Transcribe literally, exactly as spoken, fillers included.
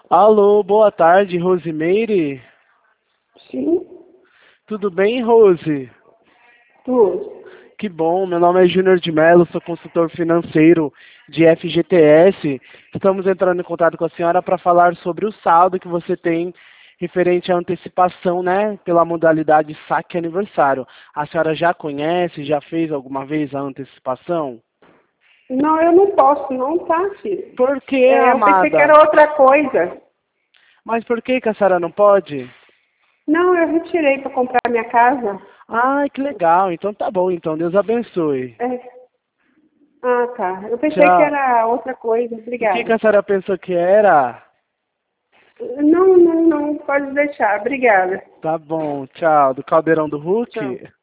Alô, boa tarde, Rosimeire. Sim, Tudo bem, Rose? tudo. Que bom, meu nome é Júnior de Mello, sou consultor financeiro de F G T S. Estamos entrando em contato com a senhora para falar sobre o saldo que você tem referente à antecipação, né, pela modalidade saque aniversário. A senhora já conhece, já fez alguma vez a antecipação? Não, eu não posso, não, tá, filho? Por que, É, eu pensei que amada? era outra coisa. Mas por que que a senhora não pode? Não, eu retirei para comprar minha casa. Ai, que legal. Então tá bom, então Deus abençoe. É. Ah, tá. Eu pensei que Tchau. era outra coisa. O que que Obrigada. a senhora pensou que era? Não, não, não. Pode deixar. Obrigada. Tá bom, tchau. Do Caldeirão do Tchau. Hulk?